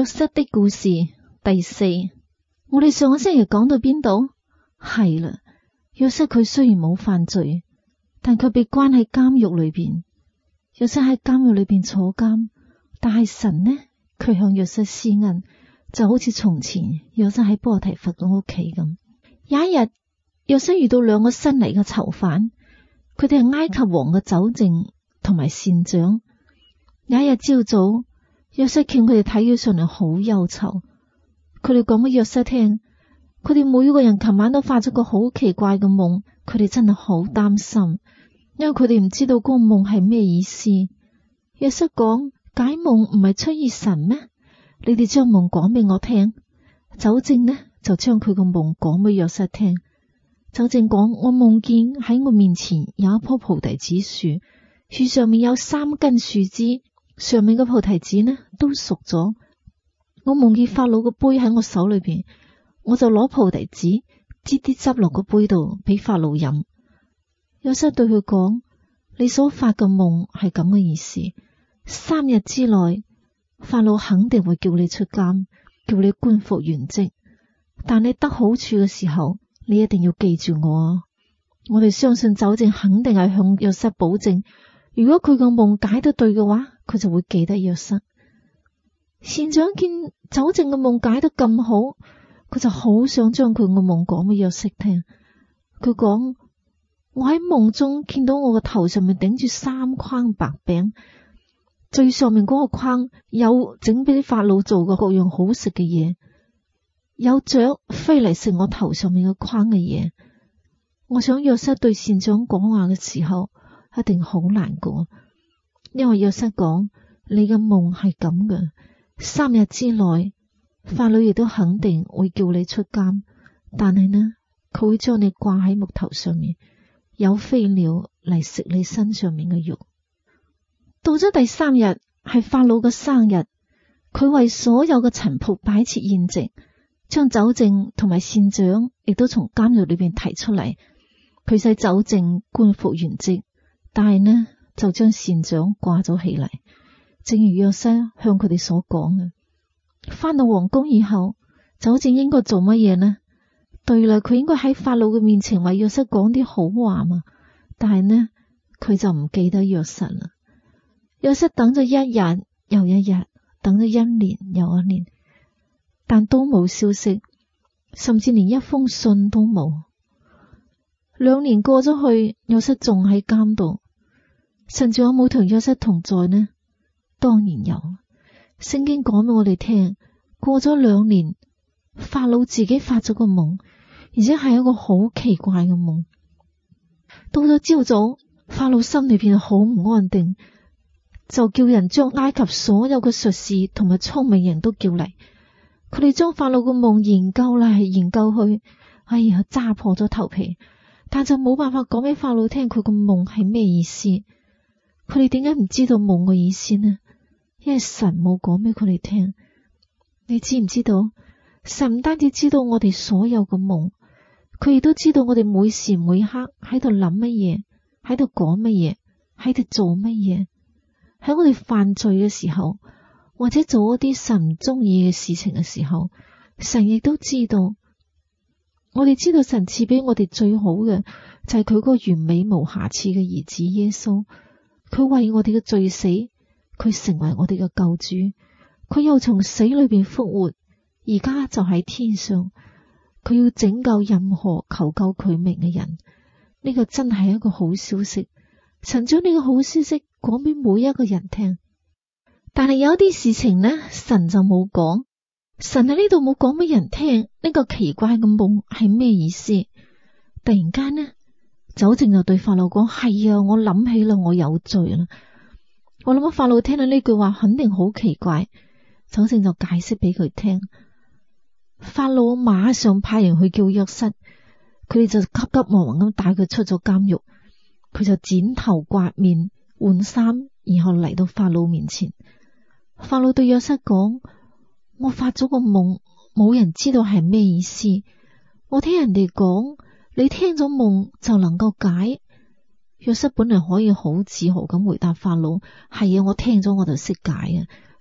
約瑟的故事第四。我哋上個星期講到邊度？係啦，約瑟佢雖然冇犯罪，但佢被關喺監獄裏邊。約瑟喺監獄裏邊坐監，但係神呢，佢向約瑟施恩，就好似從前約瑟喺波提乏嘅屋企咁。有一日，約瑟遇到兩個新嚟嘅囚犯，佢哋係埃及王嘅酒政同埋膳長。有一日朝早，約瑟見佢哋睇起上嚟好憂愁，佢哋講俾約瑟聽，佢哋每個人琴晚都發咗個好奇怪嘅夢，佢哋真係好擔心，因為佢哋唔知道嗰個夢係咩意思。約瑟講，解夢唔係出於神咩？你哋將夢講俾我聽。酒政呢就將佢個夢講俾約瑟聽。酒政講，我夢見喺我面前有一棵菩提子樹，樹上面有3根樹枝，上面嘅菩提子呢都熟咗。我夢見法老嘅杯喺我手裏邊，我就攞菩提子擠啲汁落個杯度俾法老飲。約瑟對佢講，你所發嘅夢係咁嘅意思，3日之內法老肯定會叫你出監，叫你官復原職，但你得好處嘅時候，你一定要記住我啊！我哋相信酒政肯定係向約瑟保證，如果佢個夢解得對嘅話，佢就會記得約瑟。膳長見酒政嘅夢解得咁好，佢就好想將佢個夢講俾約瑟聽。佢講，我喺夢中見到我個頭上面頂住3筐白餅，最上面嗰個筐有整俾法老做嘅各樣好食嘅嘢，有雀飛嚟食我頭上面嘅筐嘅嘢。我想約瑟對膳長講話嘅時候一定好難過，因為約瑟講，你嘅夢係咁嘅，3日之內法老亦都肯定會叫你出監，但係呢，佢會將你掛喺木頭上面，有飛鳥嚟食你身上面嘅肉。到咗第3日係法老嘅生日，佢為所有嘅臣僕擺設宴席，將酒政同埋膳長亦都從監獄裏邊提出嚟。佢使酒政官復原職，但係呢就將膳長掛咗起嚟，正如約瑟向佢哋所講嘅。翻到皇宮以後，酒政應該做乜嘢呢？對啦，佢應該喺法老嘅面前為約瑟講啲好話嘛。但係呢，佢就唔記得約瑟啦。約瑟等咗1日又1日，等咗1年又1年，但都冇消息，甚至連一封信都冇。2年過咗去，約瑟仲喺監度。神仲有冇同約瑟同在呢？當然有。聖經講俾我哋聽，過咗2年，法老自己發咗個夢，而且係一個好奇怪嘅夢。到咗朝早，法老心裏邊好唔安定，就叫人將埃及所有嘅術士同埋聰明人都叫嚟。佢哋將法老嘅夢研究嚟研究去，哎呀，揸破咗頭皮，但就冇辦法講俾法老聽佢個夢係咩意思。佢哋點解唔知道夢嘅意思呢？因為神冇講俾佢哋聽。你知唔知道？神唔單止知道我哋所有嘅夢，佢亦都知道我哋每時每刻喺度諗乜嘢，喺度講乜嘢，喺度做乜嘢。喺我哋犯罪嘅時候，或者做一啲神唔中意嘅事情嘅時候，神亦都知道。我哋知道神賜俾我哋最好嘅就係佢個完美無瑕疵嘅兒子耶穌，佢為我哋嘅罪死，佢成為我哋嘅救主，佢又從死裏邊復活，而家就喺天上，佢要拯救任何求救佢名嘅人。呢個真係一個好消息，神將呢個好消息講俾每一個人聽。但係有啲事情呢，神就冇講。神喺呢度冇講俾人聽呢個奇怪嘅夢係咩意思。突然間呢，酒政就對法老講，係啊，我諗起啦，我有罪啦。我諗法老聽到呢句話肯定好奇怪，酒政就解釋俾佢聽。法老馬上派人去叫約瑟，佢哋就急急忙忙咁帶佢出咗監獄。佢就剪頭刮面換衫，然後嚟到法老面前。法老對約瑟講，我發咗個夢，冇人知道係咩意思。我聽人哋講，你聽咗夢就能夠解。約瑟本來可以好自豪咁回答法老，係啊，我聽咗我就識解啊。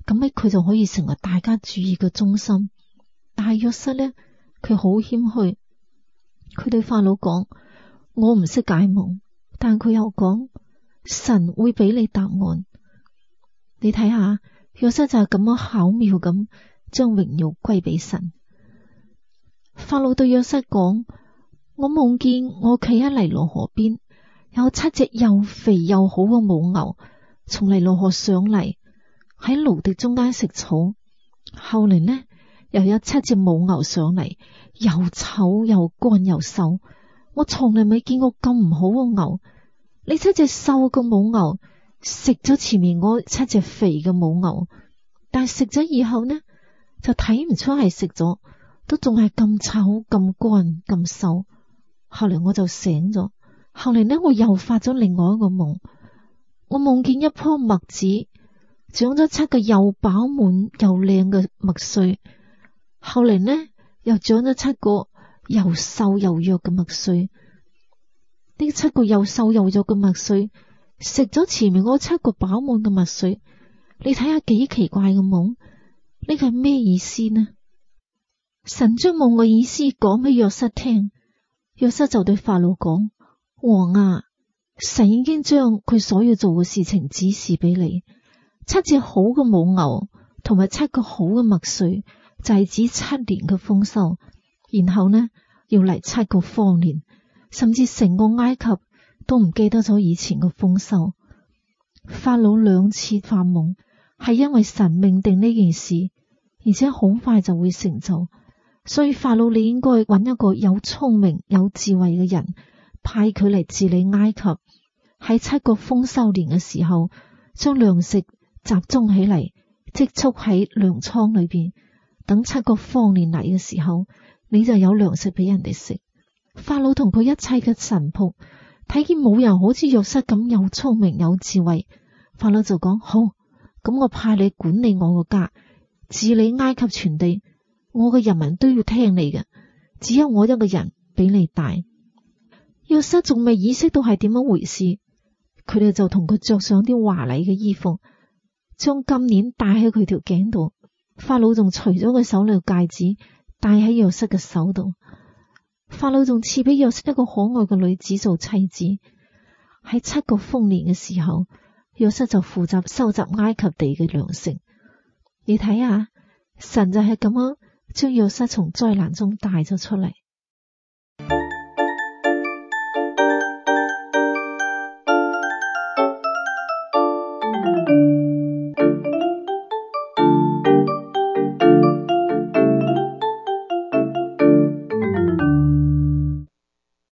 咁樣佢就可以成為大家注意嘅中心。但係約瑟呢，佢好謙虛，佢對法老講：我唔識解夢，但佢又講神會俾你答案。你睇下，約瑟就係咁樣巧妙咁將榮耀歸俾神。法老對約瑟講：我夢見我企喺尼羅河邊，有7隻又肥又好嘅母牛從尼羅河上嚟，喺蘆荻中間食草。後嚟呢，又有7隻母牛上嚟，又醜又乾又瘦。我從來未見過咁唔好嘅牛。呢7隻瘦嘅母牛食咗前面嗰7隻肥嘅母牛，但係食咗以後呢，就睇唔出係食咗，都仲係咁醜咁乾咁瘦。後嚟我就醒咗。後嚟呢，我又發咗另外一個夢，我夢見一棵麥子長咗7個又飽滿又靚嘅麥穗。後嚟呢，又長咗7個又瘦又弱嘅麥穗。呢7個又瘦又弱嘅麥穗食咗前面嗰7個飽滿嘅麥穗。你睇下幾奇怪嘅夢，呢個係咩意思呢？神將夢嘅意思講俾約瑟聽，約瑟就對法老講：王啊，神已經將佢所要做嘅事情指示俾你。7隻好嘅母牛同埋7個好嘅麥穗，就係指7年嘅豐收。然後呢，要嚟7個荒年，甚至成個埃及都唔記得咗以前嘅豐收。法老2次發夢，係因為神命定呢件事，而且好快就會成就。所以法老你應該揾一個有聰明有智慧嘅人，派佢嚟治理埃及。喺7個豐收年嘅時候，將糧食集中起嚟，積蓄喺糧倉裏邊，等7個荒年嚟嘅時候，你就有糧食俾人哋食。法老同佢一切嘅臣僕睇見冇人好似約瑟咁有聰明有智慧，法老就講：好，咁我派你管理我個家，治理埃及全地，我嘅人民都要聽你嘅，只有我一個人比你大。約瑟仲未意識到係點樣回事，佢哋就同佢着上啲華麗嘅衣服，將金鏈戴喺佢條頸度。法老仲除咗佢手裏嘅戒指戴喺約瑟嘅手度。法老仲賜俾約瑟一個可愛嘅女子做妻子。喺7個豐年嘅時候，約瑟就負責收集埃及地嘅糧食。你睇下，神就係咁樣將約瑟從災難中帶咗出嚟。